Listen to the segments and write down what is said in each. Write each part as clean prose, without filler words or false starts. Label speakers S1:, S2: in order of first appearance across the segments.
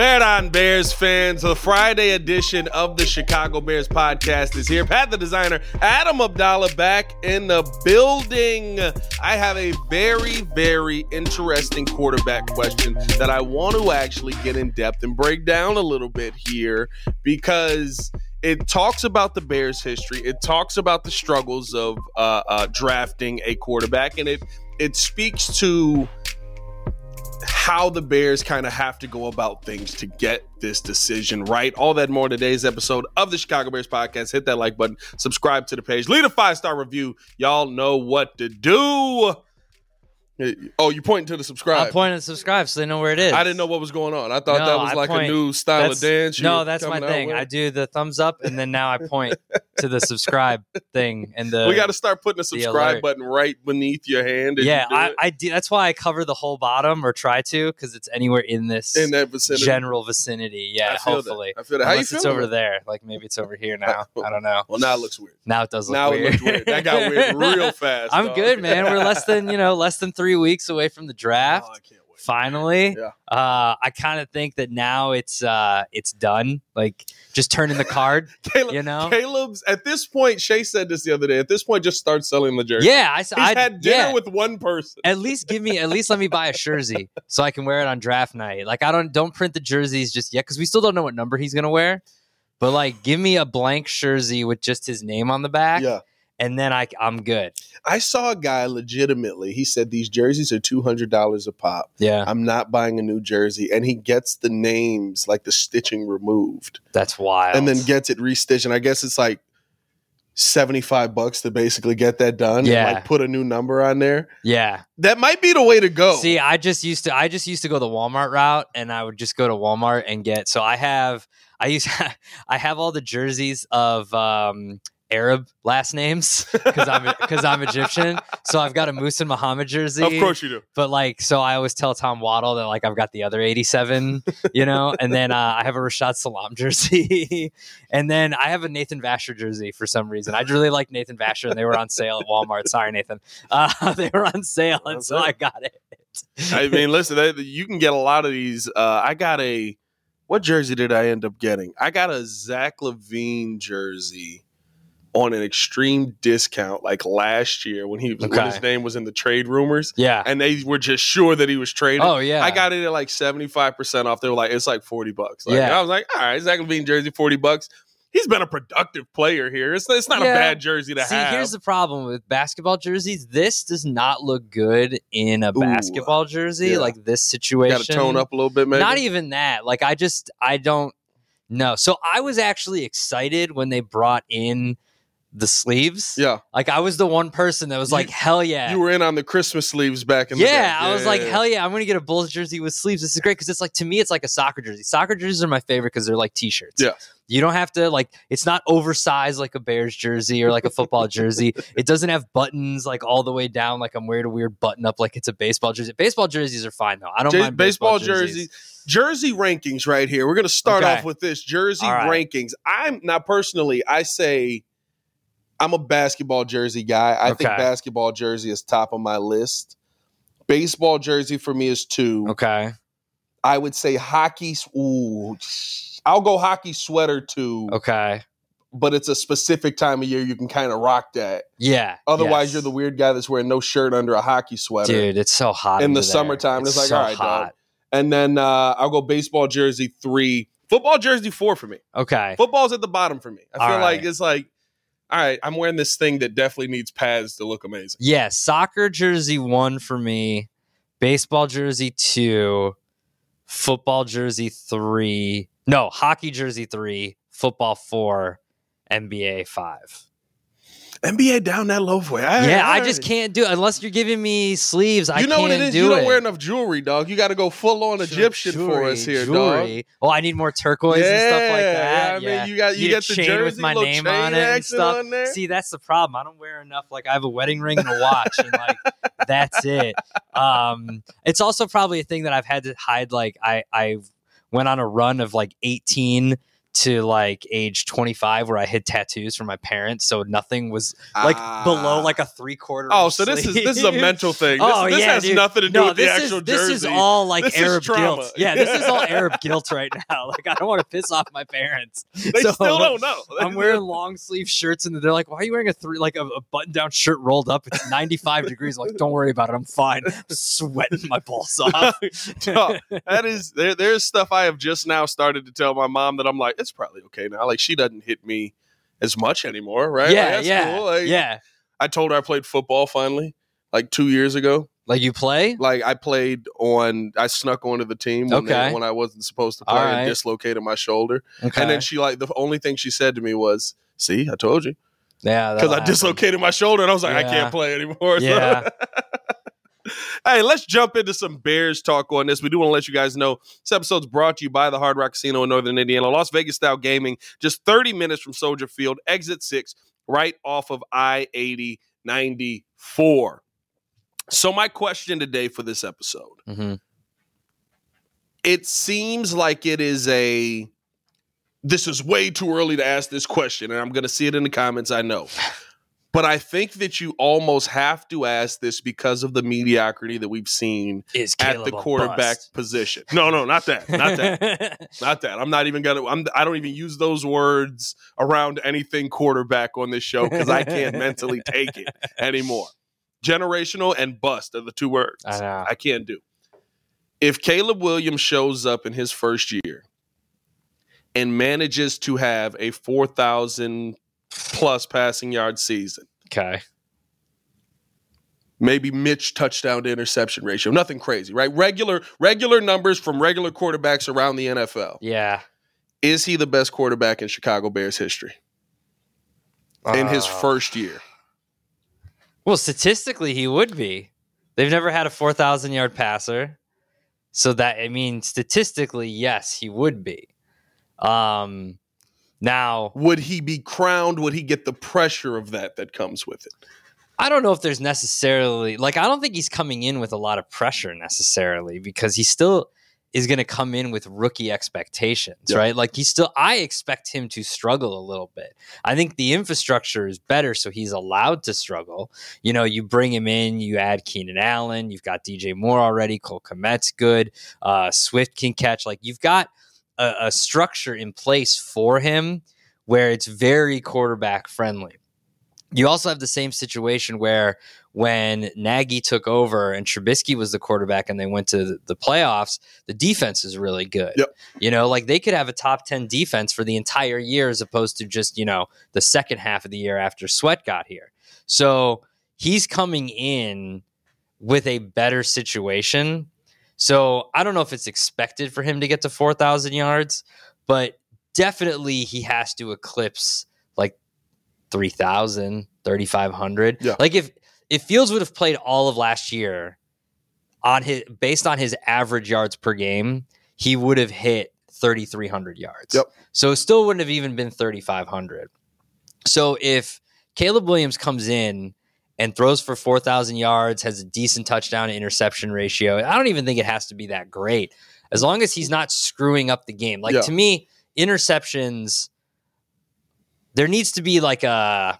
S1: Bear on Bears fans, the Friday edition of the Chicago Bears podcast is here. Pat the designer, Adam Abdallah back in the building. I have a very, very interesting quarterback question that I want to actually get in depth and break down a little bit here because it talks about the Bears' history. It talks about the struggles of drafting a quarterback, and it speaks to how the Bears kind of have to go about things to get this decision right. All that more in today's episode of the Chicago Bears podcast. Hit that like button, subscribe to the page, leave a 5-star review. Y'all know what to do. Oh, you're pointing to the subscribe.
S2: I'm pointing to subscribe so they know where it is.
S1: I didn't know what was going on. I thought that was like a new style of dance.
S2: No, that's my thing. I do the thumbs up and then now I point to the subscribe thing. And we
S1: got to start putting a subscribe button right beneath your hand.
S2: Yeah, I do. That's why I cover the whole bottom or try to, because it's anywhere in that vicinity. General vicinity. Yeah, hopefully.
S1: I feel that. How you feeling?
S2: It's over there. Like maybe it's over here now. I don't know.
S1: Well, now it looks weird.
S2: Now it does look weird.
S1: Now it looks weird. That got weird real fast.
S2: I'm good, man. We're less than 3 weeks away from the draft.
S1: Oh, I can't wait.
S2: Finally.
S1: Yeah.
S2: I kind of think that now it's done. Like just turning the card.
S1: Caleb's at this point. Shay said this the other day. At this point, just start selling the jersey.
S2: Yeah,
S1: He's had dinner with one person.
S2: At least let me buy a jersey so I can wear it on draft night. Like I don't print the jerseys just yet because we still don't know what number he's gonna wear. But like, give me a blank jersey with just his name on the back.
S1: Yeah.
S2: And then I'm good.
S1: I saw a guy legitimately. He said these jerseys are $200 a pop.
S2: Yeah,
S1: I'm not buying a new jersey, and he gets the names, like the stitching, removed.
S2: That's wild.
S1: And then gets it restitched. And I guess it's like $75 to basically get that done.
S2: Yeah,
S1: and like put a new number on there.
S2: Yeah,
S1: that might be the way to go.
S2: See, I just used to go the Walmart route, and I would just go to Walmart and get. So I have all the jerseys of Arab last names because I'm Egyptian. So I've got a Musa Muhammad jersey.
S1: Of course you do.
S2: But so I always tell Tom Waddle that I've got the other 87, and then I have a Rashad Salam jersey. And then I have a Nathan Vasher jersey for some reason. I really like Nathan Vasher and they were on sale at Walmart. Sorry, Nathan. They were on sale and so I got it.
S1: I mean, listen, you can get a lot of these. What jersey did I end up getting? I got a Zach LaVine jersey on an extreme discount like last year when when his name was in the trade rumors.
S2: Yeah.
S1: And they were just sure that he was traded.
S2: Oh, yeah.
S1: I got it at like 75% off. They were like, it's like $40.
S2: Yeah.
S1: I was like, all right, Zach LaVine jersey, $40. He's been a productive player here. It's not a bad jersey to have.
S2: See, here's the problem with basketball jerseys. This does not look good in a basketball jersey, like this situation.
S1: Got to tone up a little bit, maybe?
S2: Not even that. Like, I don't know. So I was actually excited when they brought in the sleeves.
S1: Yeah.
S2: Like, I was the one person that was like, hell yeah.
S1: You were in on the Christmas sleeves back in the day.
S2: Yeah, I was like, hell yeah, I'm going to get a Bulls jersey with sleeves. This is great because it's like, to me, it's like a soccer jersey. Soccer jerseys are my favorite because they're like t-shirts.
S1: Yeah.
S2: You don't have to, it's not oversized like a Bears jersey or like a football jersey. It doesn't have buttons like all the way down like I'm wearing a weird button up like it's a baseball jersey. Baseball jerseys are fine, though. I don't mind baseball jerseys.
S1: Jersey rankings right here. We're going to start off with this. Jersey rankings. I say I'm a basketball jersey guy. I think basketball jersey is top of my list. Baseball jersey for me is 2.
S2: Okay.
S1: I would say hockey. Ooh, I'll go hockey sweater 2.
S2: Okay.
S1: But it's a specific time of year you can kind of rock that.
S2: Yeah.
S1: Otherwise, you're the weird guy that's wearing no shirt under a hockey sweater.
S2: All it's so hot
S1: in the summertime. It's like,
S2: so
S1: all right,
S2: hot.
S1: dog. And then I'll go baseball jersey 3. Football jersey 4 for me.
S2: Okay.
S1: Football's at the bottom for me. I feel like it's like, all right, I'm wearing this thing that definitely needs pads to look amazing.
S2: Yeah, soccer jersey 1 for me, baseball jersey 2, football jersey 3. No, hockey jersey 3, football 4, NBA 5.
S1: NBA down that low for you.
S2: I just can't do it unless you're giving me sleeves.
S1: You know what it is? You don't wear enough jewelry, dog. You got to go full on Egyptian for us here, dog.
S2: Well, I need more turquoise and stuff like that.
S1: Yeah, I mean, you got the
S2: chain
S1: jersey
S2: with my name on it and stuff. See, that's the problem. I don't wear enough. Like, I have a wedding ring and a watch, and that's it. It's also probably a thing that I've had to hide. Like, I went on a run of 18 to like age 25 where I had tattoos from my parents, so nothing was like below like a 3/4.
S1: Oh, so this is a mental thing. This has
S2: dude.
S1: nothing to do with the actual jersey.
S2: This is all like
S1: this
S2: Arab
S1: trauma.
S2: guilt. Yeah, this is all Arab guilt right now. Like I don't want to piss off my parents.
S1: They still don't know.
S2: I'm wearing long sleeve shirts and they're like, "Why are you wearing a button down shirt rolled up? It's 95 degrees." I'm like, don't worry about it. I'm fine. I'm sweating my balls off.
S1: No, that is there's stuff I have just now started to tell my mom that I'm like, it's probably okay now. Like she doesn't hit me as much anymore, right?
S2: Yeah,
S1: like, that's cool. Like, I told her I played football finally, like 2 years ago.
S2: Like you play?
S1: Like I snuck onto the team when I wasn't supposed to play and dislocated my shoulder. Okay. And then she the only thing she said to me was, "See, I told you."
S2: Yeah,
S1: because I dislocated my shoulder and I was like, I can't play anymore.
S2: Yeah.
S1: Hey, let's jump into some Bears talk on this. We do want to let you guys know this episode's brought to you by the Hard Rock Casino in Northern Indiana. Las Vegas style gaming, just 30 minutes from Soldier Field, exit 6, right off of I-80 94. So my question today for this episode, it seems like it is this is way too early to ask this question, and I'm going to see it in the comments, I know. But I think that you almost have to ask this because of the mediocrity that we've seen at the quarterback position. No, not that. Not that. Not that. I'm not even going to – I don't even use those words around anything quarterback on this show because I can't mentally take it anymore. Generational and bust are the two words I can't do. If Caleb Williams shows up in his first year and manages to have a 4,000 plus passing yard season.
S2: Okay.
S1: Maybe Mitch touchdown to interception ratio. Nothing crazy, right? Regular numbers from regular quarterbacks around the NFL.
S2: Yeah.
S1: Is he the best quarterback in Chicago Bears history? In his first year?
S2: Well, statistically, he would be. They've never had a 4,000-yard passer. So statistically, yes, he would be. Now,
S1: would he be crowned? Would he get the pressure of that comes with it?
S2: I don't know if there's necessarily I don't think he's coming in with a lot of pressure necessarily because he still is going to come in with rookie expectations, right? Like I expect him to struggle a little bit. I think the infrastructure is better, so he's allowed to struggle. You know, you bring him in, you add Keenan Allen, you've got DJ Moore already, Cole Kmet's good, Swift can catch. Like you've got a structure in place for him where it's very quarterback friendly. You also have the same situation where when Nagy took over and Trubisky was the quarterback and they went to the playoffs, the defense is really good.
S1: Yep.
S2: You know, like they could have a top 10 defense for the entire year as opposed to just, the second half of the year after Sweat got here. So he's coming in with a better situation. So I don't know if it's expected for him to get to 4,000 yards, but definitely he has to eclipse like 3,000, 3,500.
S1: Yeah.
S2: Like if Fields would have played all of last year based on his average yards per game, he would have hit 3,300 yards.
S1: Yep.
S2: So it still wouldn't have even been 3,500. So if Caleb Williams comes in and throws for 4,000 yards, has a decent touchdown to interception ratio, I don't even think it has to be that great. As long as he's not screwing up the game. To me, interceptions, there needs to be like a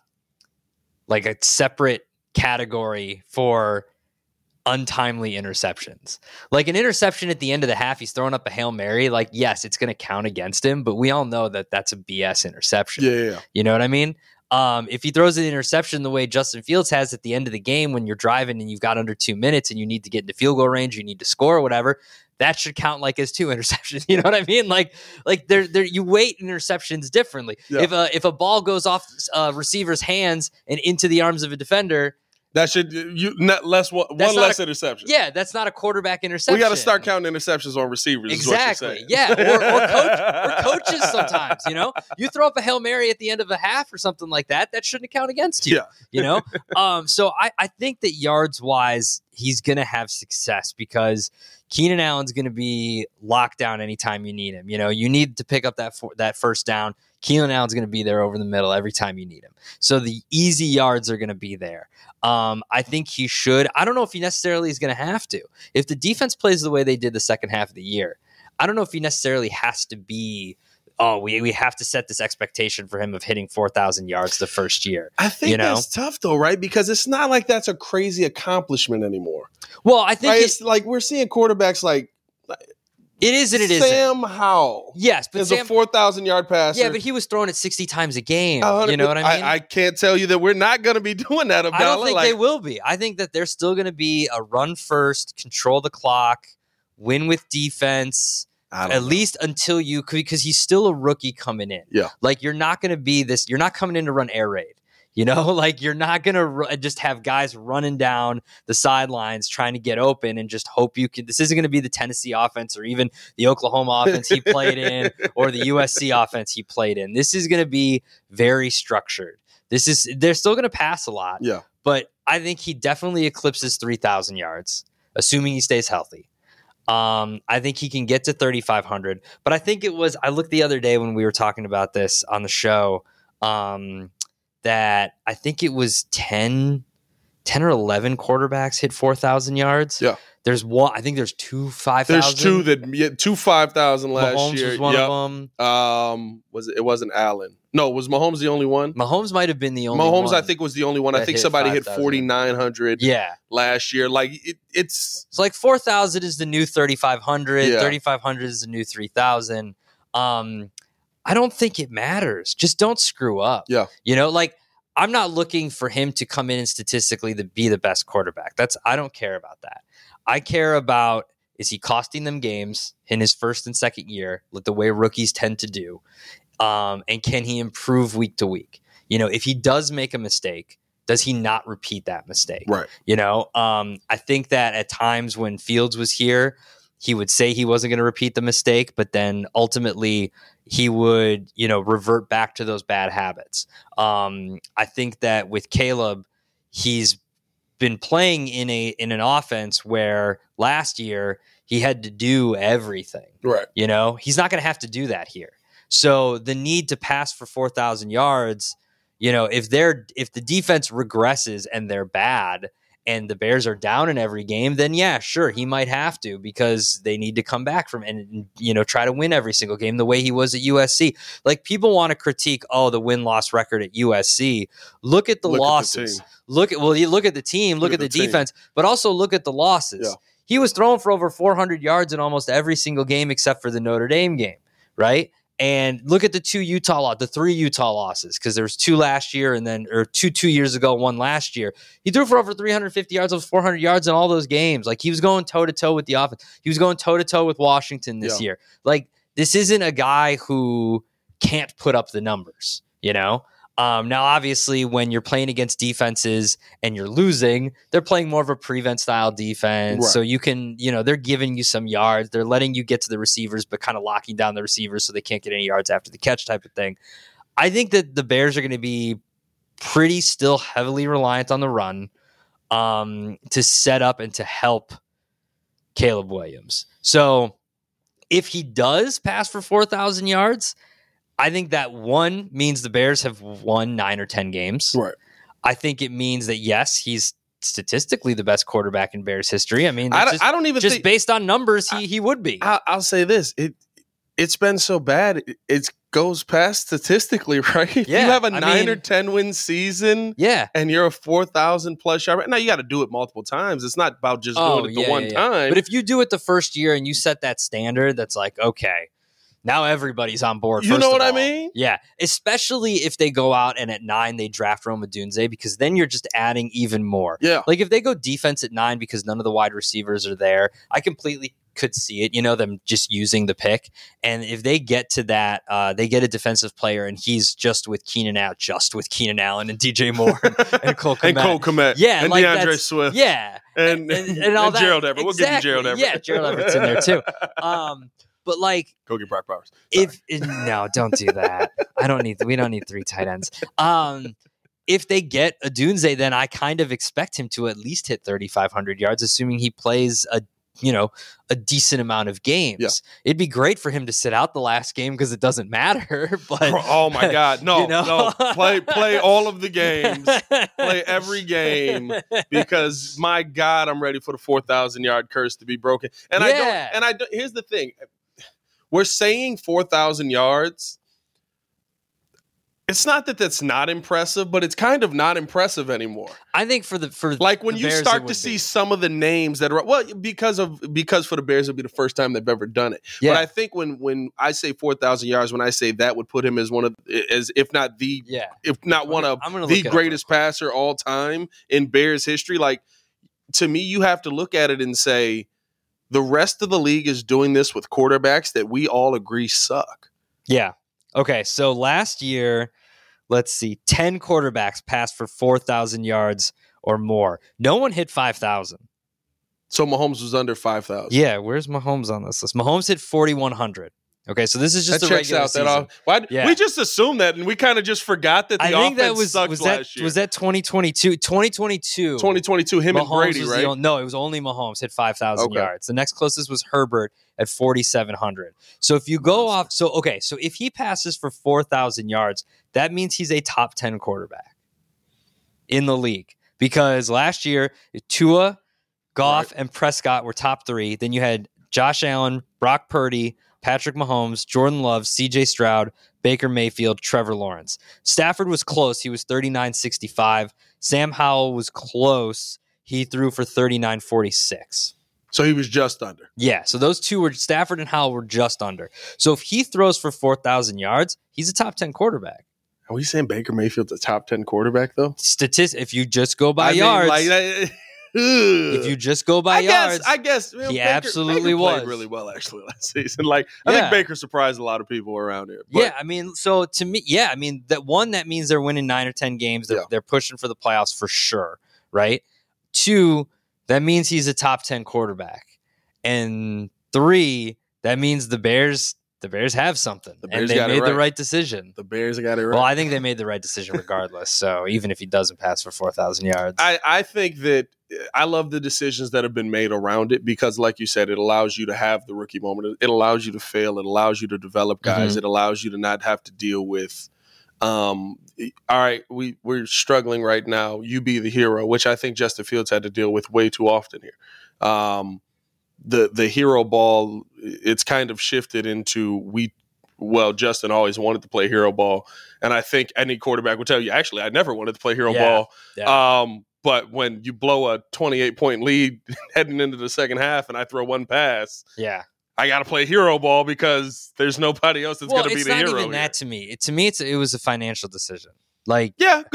S2: separate category for untimely interceptions. Like an interception at the end of the half, he's throwing up a Hail Mary. Like, yes, it's going to count against him, but we all know that that's a BS interception.
S1: Yeah.
S2: You know what I mean? If he throws an interception the way Justin Fields has at the end of the game when you're driving and you've got under 2 minutes and you need to get into field goal range, you need to score or whatever, that should count like as 2 interceptions. You know what I mean? Like there you weight interceptions differently. Yeah. If a ball goes off a receiver's hands and into the arms of a defender,
S1: that should one less interception.
S2: Yeah, that's not a quarterback interception.
S1: We got to start counting interceptions on receivers.
S2: Exactly. Yeah, or coaches sometimes. You throw up a Hail Mary at the end of a half or something like that. That shouldn't count against you. Yeah. So I think that yards wise, he's going to have success because Keenan Allen's going to be locked down anytime you need him. You need to pick up that first down. Keenan Allen's going to be there over the middle every time you need him. So the easy yards are going to be there. I think he should. I don't know if he necessarily is going to have to. If the defense plays the way they did the second half of the year, I don't know if he necessarily has to be oh, we have to set this expectation for him of hitting 4,000 yards the first year.
S1: I think that's tough though, right? Because it's not like that's a crazy accomplishment anymore.
S2: Well, I think
S1: right? It's like we're seeing quarterbacks like
S2: it is and it isn't.
S1: Sam Howell.
S2: Yes, but
S1: is a 4,000-yard passer.
S2: Yeah, but he was throwing it 60 times a game. You know what I mean?
S1: I can't tell you that we're not going to be doing that, Abdallah.
S2: I don't think they will be. I think that they're still going to be a run first, control the clock, win with defense, at least until because he's still a rookie coming in.
S1: Yeah.
S2: Like, you're not going to be this, you're not coming in to run air raid. You know, like you're not going to just have guys running down the sidelines trying to get open and just hope you can. This isn't going to be the Tennessee offense or even the Oklahoma offense he played in or the USC offense he played in. This is going to be very structured. They're still going to pass a lot.
S1: Yeah.
S2: But I think he definitely eclipses 3,000 yards, assuming he stays healthy. I think he can get to 3,500. But I think I looked the other day when we were talking about this on the show, that I think it was 10 or 11 quarterbacks hit 4,000 yards.
S1: Yeah.
S2: There's one. I think there's two 5,000.
S1: There's two 5,000 last
S2: Mahomes
S1: year.
S2: was one of them.
S1: It wasn't Allen. No, was Mahomes the only one?
S2: Mahomes might have been the only
S1: one.
S2: Mahomes,
S1: I think, was the only one. I think somebody hit 4,900 last year. Like, it's
S2: like 4,000 is the new 3,500.
S1: Yeah.
S2: 3,500 is the new 3,000. I don't think it matters. Just don't screw up.
S1: Yeah.
S2: You know, like, I'm not looking for him to come in and statistically to be the best quarterback. I don't care about that. I care about, is he costing them games in his first and second year, like the way rookies tend to do? And can he improve week to week? You know, if he does make a mistake, does he not repeat that mistake?
S1: Right.
S2: You know, I think that at times when Fields was here, he would say he wasn't going to repeat the mistake, but then ultimately he would, revert back to those bad habits. I think that with Caleb, he's been playing in an offense where last year he had to do everything.
S1: Right.
S2: You know, he's not going to have to do that here. So the need to pass for 4,000 yards, if the defense regresses and they're bad, and the Bears are down in every game, then yeah, sure, he might have to because they need to come back from and try to win every single game the way he was at USC. Like, people want to critique, the win-loss record at USC. Look at the losses. Look at the team, look at the defense, but also look at the losses.
S1: Yeah.
S2: He was throwing for over 400 yards in almost every single game except for the Notre Dame game, right? And look at the three Utah losses, because there was two last year or two years ago, one last year. He threw for over 350 yards, over 400 yards in all those games. Like, he was going toe-to-toe with the offense. He was going toe-to-toe with Washington this year. Like, this isn't a guy who can't put up the numbers, Now, obviously, when you're playing against defenses and you're losing, they're playing more of a prevent style defense.
S1: Right.
S2: So you can, they're giving you some yards. They're letting you get to the receivers, but kind of locking down the receivers so they can't get any yards after the catch type of thing. I think that the Bears are going to be pretty still heavily reliant on the run to set up and to help Caleb Williams. So if he does pass for 4,000 yards, I think that one means the Bears have won 9 or 10 games.
S1: Right.
S2: I think it means that, yes, he's statistically the best quarterback in Bears history. I mean,
S1: I don't even
S2: just
S1: think,
S2: based on numbers, he would be.
S1: I'll say this. It's been so bad. It goes past statistically, right? If you have a 9 or 10 win season, and you're a 4,000 plus yard. Now you got to do it multiple times. It's not about just doing it the one time.
S2: But if you do it the first year and you set that standard, that's like, okay, now everybody's on board.
S1: You know what I mean?
S2: Yeah. Especially if they go out and at 9 they draft Rome Odunze, because then you're just adding even more.
S1: Yeah.
S2: Like, if they go defense at 9 because none of the wide receivers are there, I completely could see it, them just using the pick. And if they get to that, they get a defensive player and he's just with Keenan Allen and DJ Moore and Cole Kmet.
S1: And Cole Kmet.
S2: Yeah.
S1: And
S2: like
S1: DeAndre Swift.
S2: Yeah.
S1: And all that. Gerald Everett. We'll give you Gerald Everett.
S2: Yeah, Gerald Everett's in there too. But like,
S1: go get Brock Bowers.
S2: No, don't do that. We don't need 3 tight ends. If they get Odunze, then I kind of expect him to at least hit 3,500 yards, assuming he plays a decent amount of games. Yeah. It'd be great for him to sit out the last game because it doesn't matter. But
S1: oh my God, no, no, play all of the games, play every game, because my God, I'm ready for the 4,000 yard curse to be broken. And I don't. Here's the thing. we're saying 4,000 yards. It's not that that's not impressive, but it's kind of not impressive anymore.
S2: I think for
S1: like when
S2: the
S1: you
S2: Bears,
S1: start to see some of the names that are because for the Bears it'll be the first time they've ever done it.
S2: Yeah.
S1: But I think when I say 4,000 yards, when I say that would put him as one of if not the greatest passer all time in Bears history. Like, to me, you have to look at it and say the rest of the league is doing this with quarterbacks that we all agree suck.
S2: Yeah. Okay. So last year, let's see, 10 quarterbacks passed for 4,000 yards or more. No one hit 5,000.
S1: So Mahomes was under 5,000.
S2: Yeah, where's Mahomes on this list? Mahomes hit 4,100. Okay, so this is just
S1: that
S2: a regular season.
S1: We just assumed that, and we kind of just forgot that the offense sucked last year.
S2: Was that 2022? 2022.
S1: 2022, him
S2: Mahomes
S1: and Brady, right?
S2: No, it was only Mahomes hit 5,000 yards. The next closest was Herbert at 4,700. So if you go off, so if he passes for 4,000 yards, that means he's a top 10 quarterback in the league. Because last year, Tua, Goff, and Prescott were top 3. Then you had Josh Allen, Brock Purdy, Patrick Mahomes, Jordan Love, C.J. Stroud, Baker Mayfield, Trevor Lawrence. Stafford was close. He was 39.65. Sam Howell was close. He threw for 39.46.
S1: So he was just under.
S2: Yeah, so those two were, Stafford and Howell were just under. So if he throws for 4,000 yards, he's a top 10 quarterback.
S1: Are we saying Baker Mayfield's a top 10 quarterback, though?
S2: If you just go by yards. If you just go by yards,
S1: I guess
S2: he absolutely was.
S1: Played really well actually last season. I think Baker surprised a lot of people around here. But.
S2: Yeah, I mean, so to me, that means they're winning 9 or 10 games. They're pushing for the playoffs for sure, right? 2, that means he's a top 10 quarterback, and 3, that means the Bears have something, and they made the right decision.
S1: The Bears got it right.
S2: Well, I think they made the right decision regardless. So even if he doesn't pass for 4,000 yards,
S1: I think that I love the decisions that have been made around it because, like you said, it allows you to have the rookie moment. It allows you to fail. It allows you to develop guys. Mm-hmm. It allows you to not have to deal with, all right, we're struggling right now. You be the hero, which I think Justin Fields had to deal with way too often here. The hero ball, it's kind of shifted into Justin always wanted to play hero ball. And I think any quarterback would tell you, actually, I never wanted to play hero ball. Yeah. But when you blow a 28-point lead heading into the second half and I throw one pass, I got to play hero ball because there's nobody else that's going to be the hero.
S2: It's not even that to me. To me, it was a financial decision. Like,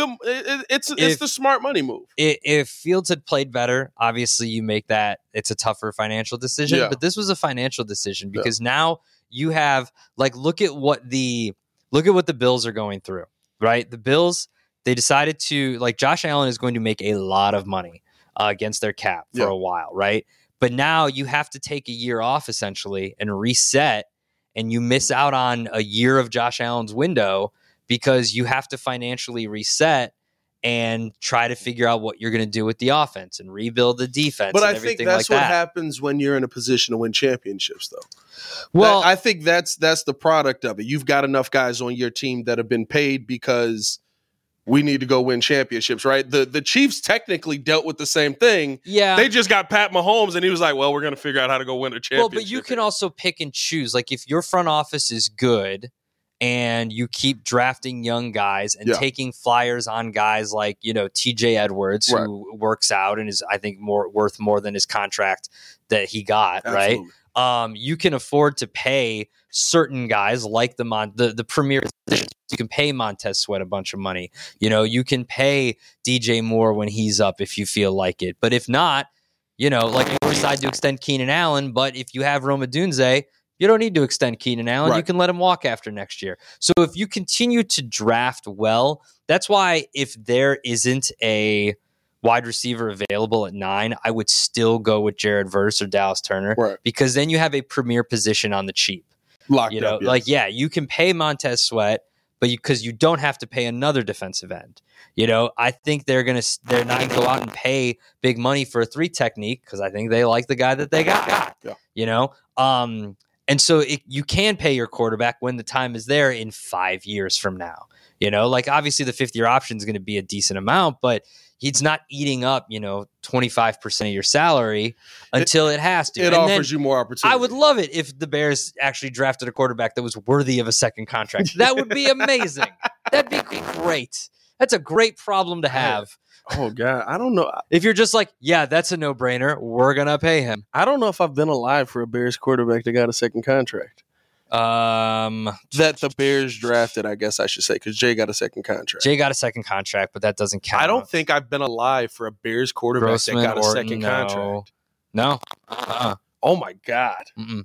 S1: it's the smart money move.
S2: If Fields had played better, obviously you make that it's a tougher financial decision. Yeah. But this was a financial decision because now you have look at what the Bills are going through, right? The Bills, they decided to Josh Allen is going to make a lot of money against their cap for a while, right? But now you have to take a year off essentially and reset, and you miss out on a year of Josh Allen's window because you have to financially reset and try to figure out what you're going to do with the offense and rebuild the defense.
S1: But
S2: and
S1: I think that's what happens when you're in a position to win championships, though.
S2: Well,
S1: I think that's the product of it. You've got enough guys on your team that have been paid because we need to go win championships, right? The Chiefs technically dealt with the same thing.
S2: Yeah.
S1: They just got Pat Mahomes, and he was like, well, we're going to figure out how to go win a championship.
S2: Well, but you can also pick and choose. If your front office is good and you keep drafting young guys and taking flyers on guys like, TJ Edwards, who works out and is, I think, worth more than his contract that he got, Absolutely. Right? You can afford to pay certain guys like the premier positions. You can pay Montez Sweat a bunch of money. You can pay DJ Moore when he's up if you feel like it. But if not, you decide to extend Keenan Allen, but if you have Rome Odunze, you don't need to extend Keenan Allen. Right. You can let him walk after next year. So if you continue to draft well, that's why if there isn't a wide receiver available at 9, I would still go with Jared Verse or Dallas Turner because then you have a premier position on the cheap.
S1: Locked up, yes.
S2: You can pay Montez Sweat, but because you don't have to pay another defensive end. I think they're not going to go out and pay big money for a 3 technique because I think they like the guy that they got. Yeah. And so you can pay your quarterback when the time is there in 5 years from now. Obviously the 5th-year option is going to be a decent amount, but he's not eating up, 25% of your salary until it has to.
S1: It offers you more opportunity.
S2: I would love it if the Bears actually drafted a quarterback that was worthy of a second contract. That would be amazing. That'd be great. That's a great problem to have.
S1: Oh, God. I don't know.
S2: If you're just like, yeah, that's a no-brainer. We're going to pay him.
S1: I don't know if I've been alive for a Bears quarterback that got a second contract. That the Bears drafted, I guess I should say, because Jay got a second contract.
S2: Jay got a second contract, but that doesn't count.
S1: I don't think I've been alive for a Bears quarterback
S2: Grossman,
S1: that got a
S2: Orton,
S1: second
S2: no.
S1: contract.
S2: No.
S1: Oh, my God.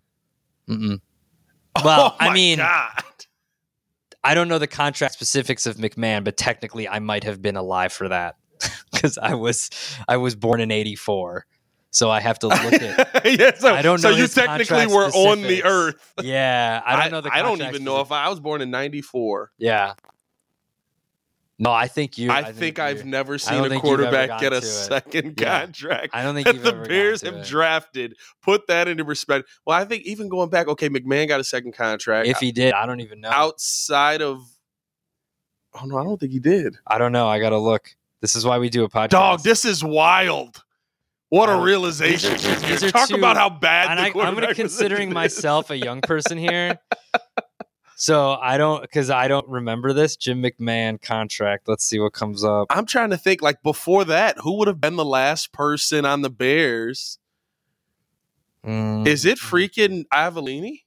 S2: Well,
S1: oh my God.
S2: I don't know the contract specifics of McMahon, but technically I might have been alive for that because I was born in '84. So I have to look at.
S1: Yeah, so,
S2: I don't know.
S1: So you technically were on the earth.
S2: Yeah, I don't know the.
S1: I don't even know if I was born in '94.
S2: Yeah. No, I think you.
S1: I think I've never seen a quarterback get a second contract.
S2: I don't think
S1: that
S2: you've
S1: the
S2: ever
S1: Bears
S2: gotten to
S1: have
S2: it.
S1: drafted. Put that into perspective. Well, I think even going back, okay, McMahon got a second contract.
S2: If he did, I don't even know.
S1: Outside of, oh no, I don't think he did.
S2: I don't know. I got to look. This is why we do a podcast.
S1: Dog, this is wild. What a realization!
S2: These are
S1: Talk
S2: two-
S1: about how bad
S2: And
S1: the
S2: I'm
S1: quarterback
S2: going to considering
S1: position is.
S2: myself a young person here. So I don't remember this Jim McMahon contract. Let's see what comes up.
S1: I'm trying to think, like, before that, who would have been the last person on the Bears? Is it freaking Avellini?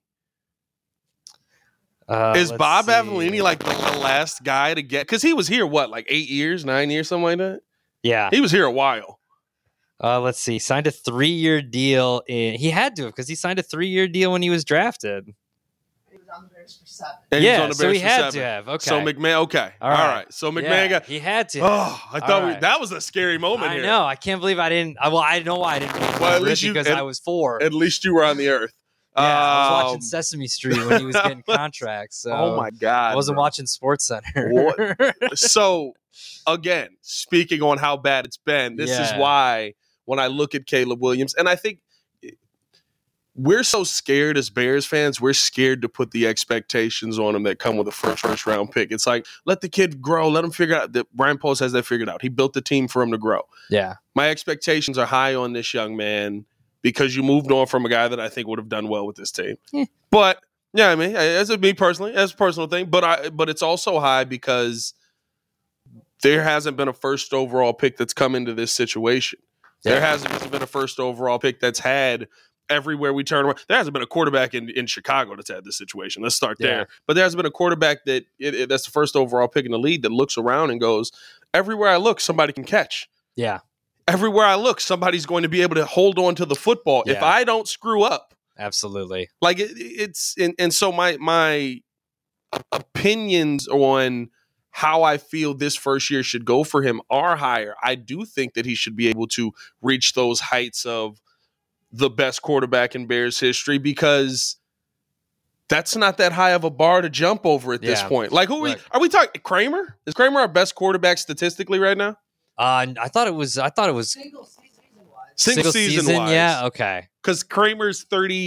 S1: Is
S2: let's
S1: Bob
S2: see.
S1: Avellini like the last guy to get? Because he was here, what, like 8 years, 9 years, something like that?
S2: Yeah.
S1: He was here a while.
S2: Let's see. Signed a 3-year deal. He had to have because he signed a 3-year deal when he was drafted.
S3: He was on the Bears for 7.
S1: And he was
S2: Yeah,
S1: on the
S2: so
S1: Bears
S2: he
S1: for
S2: had
S1: 7.
S2: to have. Okay.
S1: So McMahon, okay. All right. So McMahon
S2: Yeah,
S1: got.
S2: he had to.
S1: Oh, I thought
S2: All right.
S1: that was a scary moment
S2: I
S1: here.
S2: know. I can't believe I didn't. Well, I know why I didn't.
S1: Well, at
S2: remember it
S1: least you-
S2: because I was 4.
S1: At least you were on the earth.
S2: Yeah, I was watching
S1: Um,
S2: Sesame Street when he was getting contracts. So
S1: Oh my God.
S2: I wasn't
S1: bro.
S2: watching Sports Center.
S1: What? So, again, speaking on how bad it's been, this is
S2: Yeah.
S1: why when I look at Caleb Williams, and I think we're so scared as Bears fans, we're scared to put the expectations on him that come with a first round pick. It's like, let the kid grow, let him figure out that Brian Post has that figured out. He built the team for him to grow.
S2: Yeah.
S1: My expectations are high on this young man because you moved on from a guy that I think would have done well with this team.
S2: Yeah.
S1: But yeah, I mean, as me personally, that's a personal thing. But it's also high because there hasn't been a first overall pick that's come into this situation. There hasn't been a first overall pick that's had everywhere we turn around. There hasn't been a quarterback in Chicago that's had this situation. Let's start there.
S2: Yeah.
S1: But there hasn't been a quarterback that's the first overall pick in the league that looks around and goes, everywhere I look, somebody can catch.
S2: Yeah.
S1: Everywhere I look, somebody's going to be able to hold on to the football. If
S2: Yeah.
S1: I don't screw up,
S2: Absolutely.
S1: like it's and so my opinions on how I feel this first year should go for him are higher. I do think that he should be able to reach those heights of the best quarterback in Bears history because that's not that high of a bar to jump over at this
S2: Yeah.
S1: point. Like,
S2: Look.
S1: are we talking Kramer? Is Kramer our best quarterback statistically right now?
S2: I thought it was
S3: Single season-wise.
S1: Single season wise.
S2: Yeah. Okay.
S1: Because Kramer's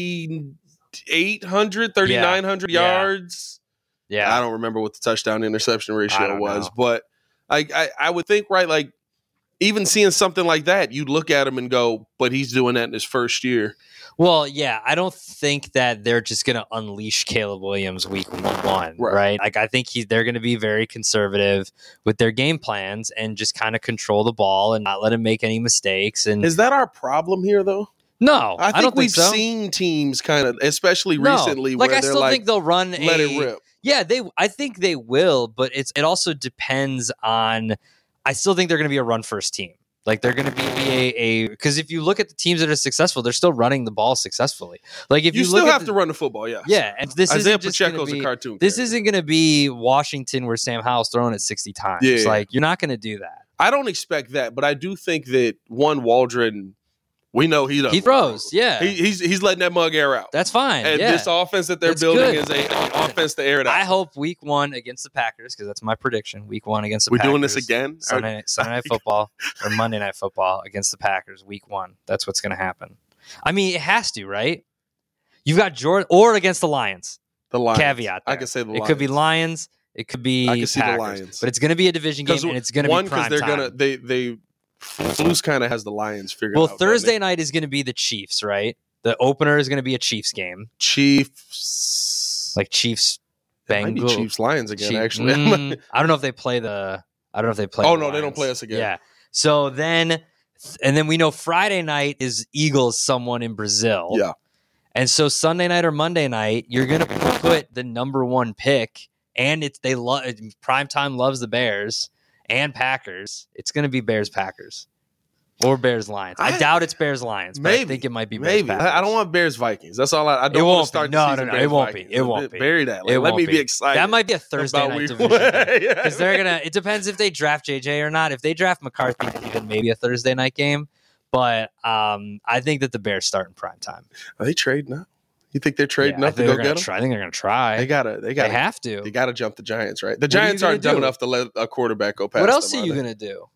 S1: 3,900
S2: Yeah.
S1: yards.
S2: Yeah.
S1: I don't remember what the touchdown interception
S2: I
S1: ratio
S2: don't
S1: was,
S2: know.
S1: but I would think, right, like even seeing something like that, you'd look at him and go, but he's doing that in his first year.
S2: Well, yeah, I don't think that they're just going to unleash Caleb Williams week 1,
S1: Right.
S2: right? Like, I think they're going to be very conservative with their game plans and just kind of control the ball and not let him make any mistakes. And
S1: Is that our problem here, though?
S2: no,
S1: I think
S2: don't
S1: we've
S2: think so.
S1: seen teams kind of, especially
S2: No.
S1: recently,
S2: Like,
S1: where
S2: I
S1: they're
S2: still
S1: like,
S2: think they'll run
S1: let it rip.
S2: Yeah, I think they will, but it also depends on. I still think they're going to be a run first team. Like they're going to be because if you look at the teams that are successful, they're still running the ball successfully. Like if
S1: You
S2: you
S1: still
S2: look
S1: have
S2: at
S1: to run the football, yes.
S2: yeah, and this
S1: Isaiah
S2: isn't just gonna
S1: Pacheco's a
S2: be-
S1: cartoon.
S2: This
S1: character.
S2: isn't going to be Washington where Sam Howell's throwing it 60 times.
S1: Yeah.
S2: Like you're not going to do that.
S1: I don't expect that, but I do think that Waldron, we know he doesn't.
S2: He throws, yeah.
S1: He's letting that mug air out.
S2: That's fine.
S1: And
S2: yeah.
S1: this offense that they're
S2: That's
S1: building
S2: good.
S1: is an offense to air it out.
S2: I hope week 1 against the Packers because that's my prediction. Week 1 against the
S1: We're
S2: Packers.
S1: doing this again?
S2: Sunday Night Football or Monday Night Football against the Packers. Week 1. That's what's going to happen. I mean, it has to, right? You've got Jordan or against the Lions.
S1: The Lions.
S2: Caveat.
S1: I
S2: there.
S1: can say the
S2: It
S1: Lions.
S2: could be Lions. It could be
S1: I can see the
S2: Packers.
S1: Lions.
S2: But it's going to be a division game, and it's going to be prime
S1: they're
S2: time.
S1: gonna they Flus kind of has the Lions figured
S2: Well,
S1: out. doesn't
S2: Thursday
S1: he?
S2: night is going to be the Chiefs, right? The opener is going to be a Chiefs game,
S1: Chiefs.
S2: like Chiefs
S1: It might be
S2: Bengals.
S1: Chiefs Lions again.
S2: Chief-
S1: Actually,
S2: I don't know if they play the. I don't know if they play.
S1: Oh,
S2: the
S1: no, they don't
S2: Lions.
S1: play us again.
S2: Yeah. So then, and then we know Friday night is Eagles, someone in Brazil.
S1: yeah.
S2: And so Sunday night or Monday night, you're gonna put the number one pick, and it's primetime loves the Bears and Packers. It's gonna be Bears Packers or Bears Lions. I doubt it's Bears Lions, but I think it might be Bears
S1: Maybe.
S2: Packers.
S1: I don't want Bears Vikings. That's all I don't
S2: It
S1: want
S2: won't
S1: to start
S2: be.
S1: the
S2: No,
S1: season
S2: no,
S1: Bears
S2: it won't be.
S1: Vikings.
S2: It won't be.
S1: Bury that.
S2: It
S1: Let
S2: won't
S1: me
S2: be.
S1: be excited.
S2: That might be a Thursday
S1: about
S2: night
S1: week
S2: division
S1: one.
S2: game.
S1: Yeah.
S2: Because they're gonna. It depends if they draft JJ or not. If they draft McCarthy, even maybe a Thursday night game. But I think that the Bears start in prime time.
S1: Are they trading now? You think they're trading
S2: I
S1: up to
S2: think
S1: go
S2: they're
S1: get
S2: gonna
S1: them?
S2: try. I think they're gonna try.
S1: They gotta.
S2: They have to.
S1: They gotta jump the Giants, right? The
S2: What are you
S1: Giants
S2: gonna
S1: aren't dumb
S2: do?
S1: enough to let a quarterback go past.
S2: What else
S1: them,
S2: are you
S1: they?
S2: gonna do?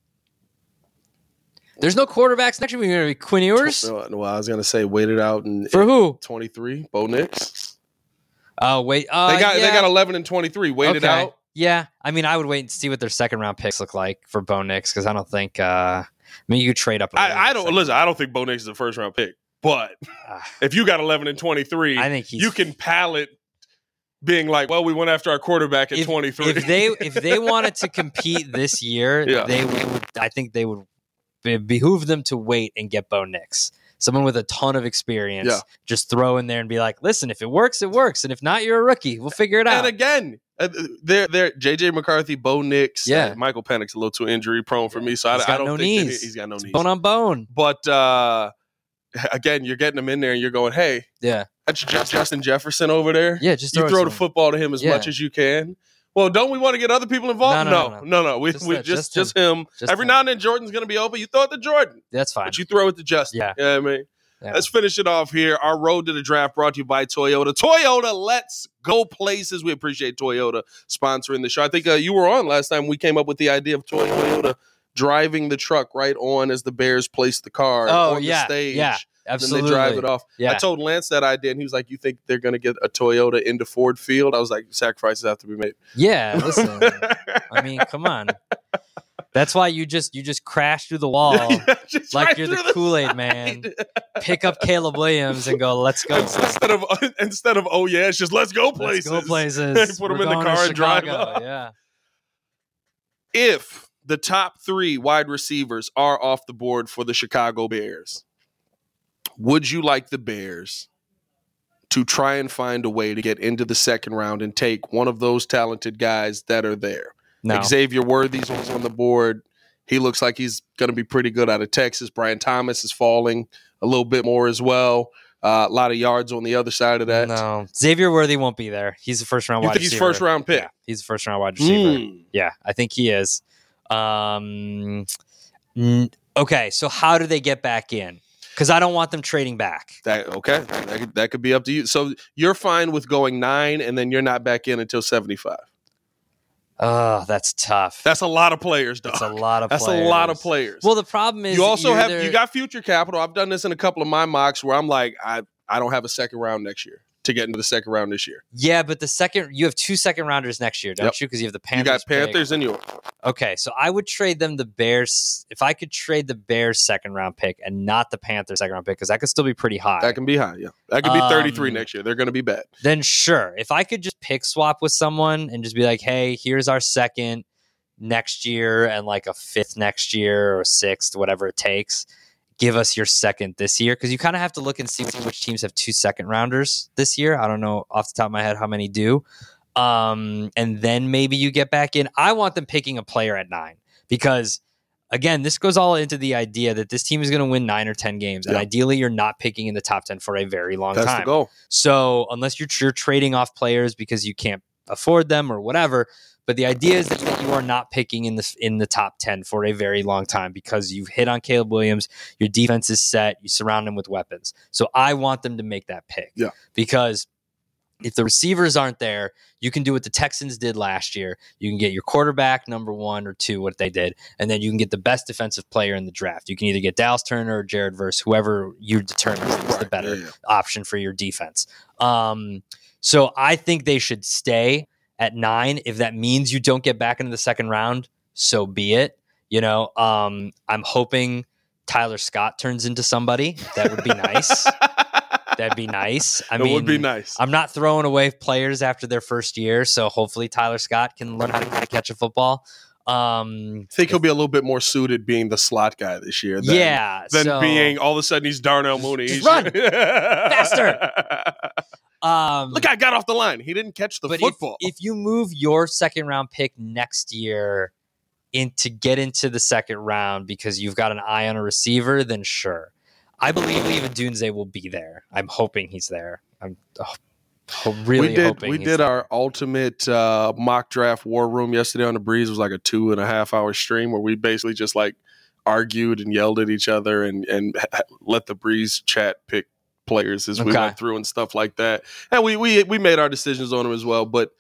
S2: There's no quarterbacks next year. We're gonna be Quinn Ewers
S1: Well, I was gonna say wait it out and
S2: for who?
S1: 23. Bo Nix.
S2: Oh wait,
S1: They got
S2: yeah.
S1: 11 and 23. Wait it
S2: Okay.
S1: out.
S2: Yeah, I mean, I would wait and see what their second round picks look like for Bo Nix because I don't think. I mean, you could trade up.
S1: I don't listen. I don't think Bo Nix is a first round pick, but if you got 11 and 23,
S2: I think
S1: you can pallet being like, well, we went after our quarterback at 23.
S2: If they wanted to compete this year,
S1: Yeah.
S2: they would. I think they would behoove them to wait and get Bo Nix. Someone with a ton of experience,
S1: Yeah.
S2: just throw in there and be like, listen, if it works, it works. And if not, you're a rookie. We'll figure it out.
S1: And again, they're JJ McCarthy, Bo Nix.
S2: Yeah.
S1: Michael Penix a little too injury prone for me, so
S2: He's
S1: I
S2: got
S1: don't
S2: no
S1: think
S2: knees.
S1: he's got no knees.
S2: Bone on bone.
S1: But again, you're getting him in there and you're going, hey,
S2: Yeah.
S1: that's Justin Jefferson over there.
S2: Yeah, just
S1: You
S2: throw,
S1: throw
S2: it
S1: the
S2: to him.
S1: football to him as
S2: Yeah.
S1: much as you can. Well, don't we want to get other people involved? No. We
S2: Just
S1: just him.
S2: Just
S1: Every
S2: him.
S1: now and then Jordan's going to be open. You throw it to Jordan,
S2: That's fine.
S1: but you throw it to Justin.
S2: Yeah.
S1: You know what I mean?
S2: Yeah.
S1: Let's finish it off here. Our road to the draft brought to you by Toyota. Toyota, let's go places. We appreciate Toyota sponsoring the show. I think you were on last time. We came up with the idea of Toyota driving the truck right on as the Bears place the car on the stage.
S2: Yeah, absolutely.
S1: Then they drive it off.
S2: Yeah.
S1: I told Lance that idea, and he was like, you think they're going to get a Toyota into Ford Field? I was like, sacrifices have to be made.
S2: Yeah, listen. I mean, come on. That's why you just crash through the wall
S1: Just
S2: like
S1: right
S2: you're
S1: through
S2: the Kool-Aid man. Pick up Caleb Williams and go, let's go.
S1: Instead of oh yeah, it's just let's go places.
S2: Let's go places.
S1: Put them
S2: We're
S1: in the
S2: going to
S1: car and drive
S2: Chicago.
S1: off.
S2: Yeah.
S1: If the top 3 wide receivers are off the board for the Chicago Bears, would you like the Bears to try and find a way to get into the second round and take one of those talented guys that are there?
S2: No.
S1: Xavier Worthy's on the board. He looks like he's going to be pretty good out of Texas. Brian Thomas is falling a little bit more as well. A lot of yards on the other side of that.
S2: No. Xavier Worthy won't be there. He's a first round
S1: You
S2: wide
S1: think
S2: receiver.
S1: he's first round pick?
S2: Yeah, he's a first round wide receiver.
S1: Mm.
S2: Yeah, I think he is. Okay, so how do they get back in? Because I don't want them trading back.
S1: That could be up to you. So you're fine with going 9 and then you're not back in until 75.
S2: Oh, that's tough.
S1: That's a lot of players, dog.
S2: That's a lot of
S1: That's
S2: players.
S1: a lot of players.
S2: Well, the problem is
S1: you also
S2: either-
S1: you got future capital. I've done this in a couple of my mocks where I'm like, I don't have a second round next year to get into the second round this year.
S2: Yeah, but you have 2 second rounders next year, don't
S1: Yep.
S2: you? Because you have the Panthers.
S1: You got
S2: pick.
S1: Panthers and yours.
S2: Okay, so I would trade them the Bears. If I could trade the Bears second round pick and not the Panthers second round pick, because that could still be pretty high.
S1: That can be high, yeah. That could be 33 next year. They're going to be bad.
S2: Then sure. If I could just pick swap with someone and just be like, hey, here's our second next year and like a 5th next year or 6th, whatever it takes. Give us your second this year, because you kind of have to look and see which teams have 2 second rounders this year. I don't know off the top of my head how many do. And then maybe you get back in. I want them picking a player at 9 because, again, this goes all into the idea that this team is going to win 9 or 10 games. And
S1: Yeah.
S2: ideally, you're not picking in the top 10 for a very long
S1: That's
S2: time.
S1: the goal.
S2: So unless you're trading off players because you can't afford them or whatever, but the idea is that you are not picking in the top 10 for a very long time because you've hit on Caleb Williams, your defense is set, you surround them with weapons. So I want them to make that pick.
S1: Yeah.
S2: Because if the receivers aren't there, you can do what the Texans did last year. You can get your quarterback, number 1 or 2, what they did, and then you can get the best defensive player in the draft. You can either get Dallas Turner or Jared Verse, whoever you determine is the better option for your defense. So I think they should stay at 9. If that means you don't get back into the second round, so be it. You know, I'm hoping Tyler Scott turns into somebody. That would be nice. That'd be nice. I mean,
S1: it would be nice.
S2: I'm not throwing away players after their first year, so hopefully Tyler Scott can learn how to catch a football.
S1: I think he'll be a little bit more suited being the slot guy this year than
S2: so,
S1: being all of a sudden he's Darnell Mooney.
S2: Just run faster.
S1: Look, I got off the line. He didn't catch the football.
S2: If you move your second round pick next year to get into the second round because you've got an eye on a receiver, then sure. I believe Odunze will be there. I'm hoping he's there. I'm really hoping
S1: we did our ultimate mock draft war room yesterday on the Breeze. It was like a 2.5 hour stream where we basically just like argued and yelled at each other and let the Breeze chat pick players as we went through and stuff like that. And we made our decisions on them as well, but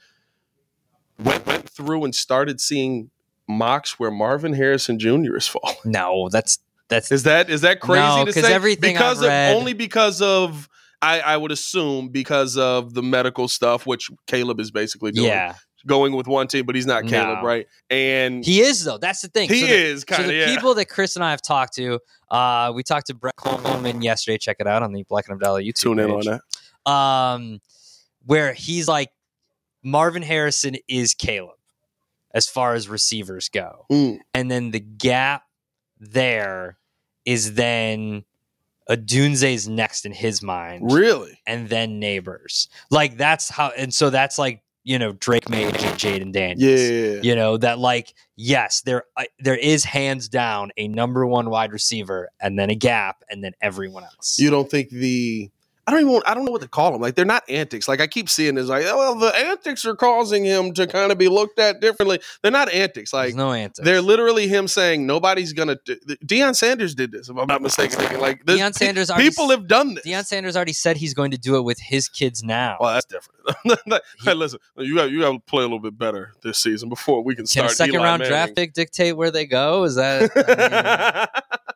S1: went through and started seeing mocks where Marvin Harrison Jr. is falling.
S2: No, that's
S1: is that crazy
S2: no,
S1: to say?
S2: Everything
S1: because
S2: I've read,
S1: only because of I would assume because of the medical stuff, which Caleb is basically doing. Yeah. Going with one team, but he's not Caleb, right? And
S2: he is, though. That's the thing.
S1: He is kind of.
S2: So the people that Chris and I have talked to, we talked to Brett Coleman yesterday. Check it out on the Black and Abdallah YouTube
S1: Tune in
S2: page.
S1: on that.
S2: Where he's like, Marvin Harrison is Caleb as far as receivers go. And then the gap there is then Odunze's next in his mind.
S1: Really?
S2: And then Neighbors. Like, that's how, and so that's like, you know, Drake Mage and Jaden Daniels.
S1: Yeah.
S2: You know, that like, yes, there is hands down a number one wide receiver and then a gap and then everyone else.
S1: You don't think I don't know what to call them. Like, they're not antics. Like, I keep seeing this, like, oh, well, the antics are causing him to kind of be looked at differently. They're not antics. Like,
S2: there's no antics.
S1: They're literally him saying nobody's going to Deion Sanders did this, if I'm not mistaken. Like,
S2: Deion Sanders
S1: people have done this.
S2: Deion Sanders already said he's going to do it with his kids now.
S1: Well, that's different. Hey, listen, you got to play a little bit better this season before we can start.
S2: Can a second round draft pick dictate where they go? Is that...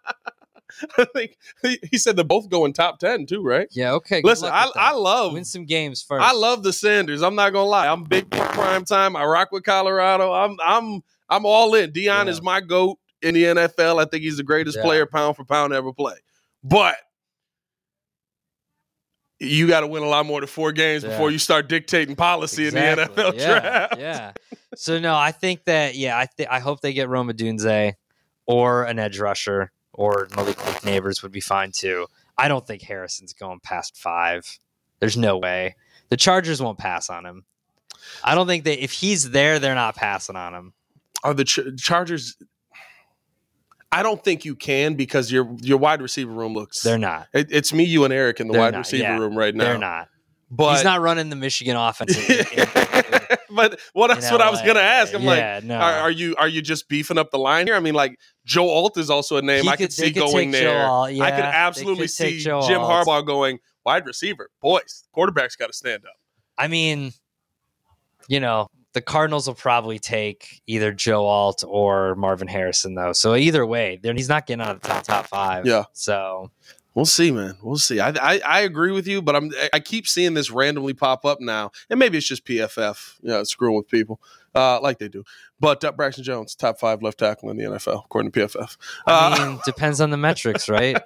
S1: I think he said they're both going top 10 too, right?
S2: Yeah, okay.
S1: Listen, I love
S2: win some games first.
S1: I love the Sanders. I'm not gonna lie. I'm big prime time. I rock with Colorado. I'm all in. Deion is my GOAT in the NFL. I think he's the greatest player pound for pound to ever play. But you got to win a lot more than 4 games before you start dictating policy in the NFL draft.
S2: Yeah. So no, I think that I hope they get Rome Odunze or an edge rusher. Or Malik Neighbors would be fine too. I don't think Harrison's going past 5. There's no way. The Chargers won't pass on him. I don't think if he's there, they're not passing on him.
S1: Are the Chargers? I don't think you can because your wide receiver room looks.
S2: They're not.
S1: It's me, you, and Eric in the wide receiver room right now.
S2: They're not.
S1: But
S2: he's not running the Michigan offense.
S1: But that's what I was going to ask. I'm
S2: no.
S1: Are you just beefing up the line here? I mean, like, Joe Alt is also a name I could see going there. I could absolutely see Jim Harbaugh going wide receiver. Boys, quarterback's got to stand up.
S2: I mean, you know, the Cardinals will probably take either Joe Alt or Marvin Harrison, though. So either way, he's not getting out of the top 5.
S1: Yeah.
S2: So
S1: we'll see, man. We'll see. I agree with you, but I keep seeing this randomly pop up now, and maybe it's just PFF, screwing with people like they do. But Braxton Jones, top 5 left tackle in the NFL, according to PFF.
S2: I mean, depends on the metrics, right?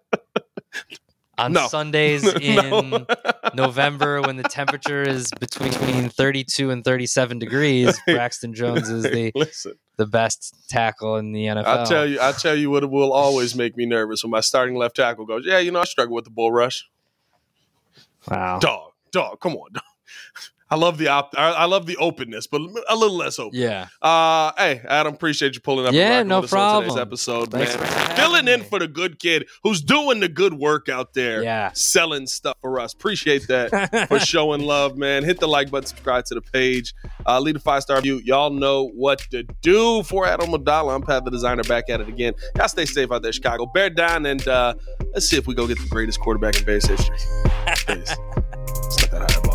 S2: On Sundays in November, when the temperature is between 32 and 37 degrees, Braxton Jones is the best tackle in the NFL.
S1: I'll tell you what will always make me nervous when my starting left tackle goes, I struggle with the bull rush.
S2: Wow.
S1: Dog, come on, dog. I love the openness, but a little less open.
S2: Yeah.
S1: Hey, Adam, appreciate you pulling up.
S2: Yeah, no problem.
S1: On today's episode, man. Filling in for the good kid who's doing the good work out there.
S2: Yeah.
S1: Selling stuff for us. Appreciate that for showing love, man. Hit the like button, subscribe to the page, leave a 5-star review. Y'all know what to do. For Adam Abdallah, I'm Pat the Designer, back at it again. Y'all stay safe out there, Chicago. Bear down, and let's see if we go get the greatest quarterback in Bears history. Peace. It's not that high.